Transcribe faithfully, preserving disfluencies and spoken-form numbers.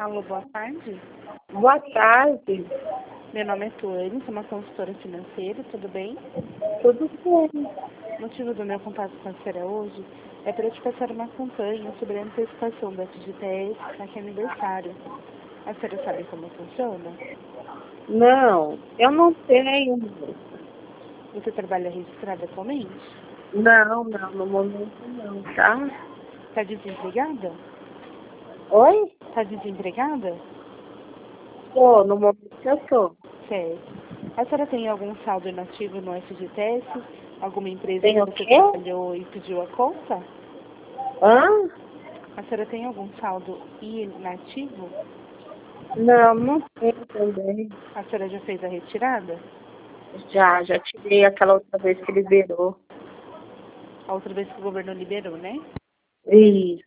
Alô, boa tarde. Boa tarde. Meu nome é Tuane, sou uma consultora financeira, tudo bem? Tudo bem? O motivo do meu contato com a senhora hoje é para te passar uma campanha sobre a antecipação da F G T S naquele aniversário. A senhora sabe como funciona? Não, eu não tenho. Você trabalha registrada atualmente? Não, não, no momento não, tá? Está desempregada? Oi? Está desempregada? Tô, no momento eu tô. Certo. A senhora tem algum saldo inativo no F G T S? Alguma empresa Tem que o você quê? trabalhou e pediu a conta? Hã? A senhora tem algum saldo inativo? Não, não tenho também. A senhora já fez a retirada? Já, já tirei aquela outra vez que liberou. A outra vez que o governo liberou, né? Isso.